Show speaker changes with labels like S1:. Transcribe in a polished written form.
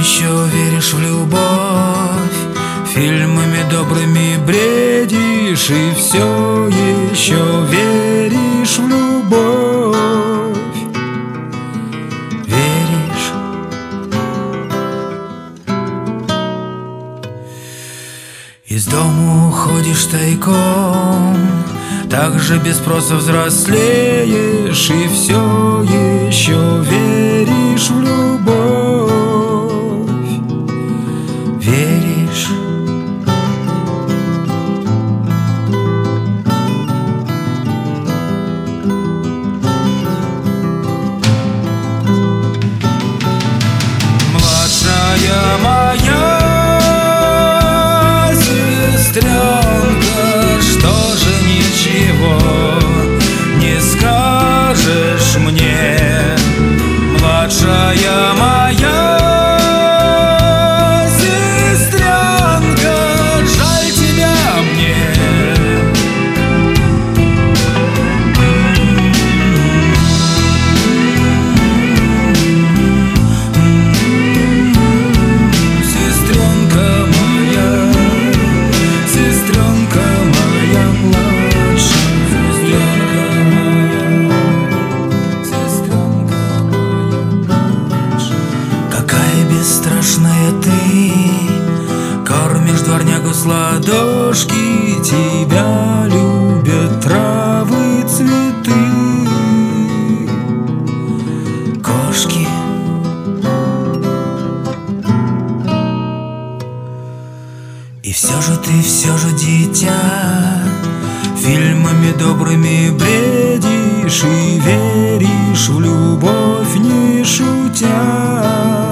S1: еще веришь в любовь, фильмами добрыми бредишь и все еще веришь в любовь. Веришь? Из дома уходишь тайком, так же без спроса взрослеешь и все еще веришь в любовь. Веришь? Младшая моя сестренка, что же ничего не скажешь мне? Младшая моя сестренка, жаль тебя мне. Сестренка моя, сестренка моя младшая, сестренка моя, сестренка моя младшая. Какая бесстрашная ты, кормишь дворнягу с ладошки, тебя любят травы, цветы, кошки. И все же ты, все же дитя, фильмами добрыми бредишь и веришь в любовь, не шутя.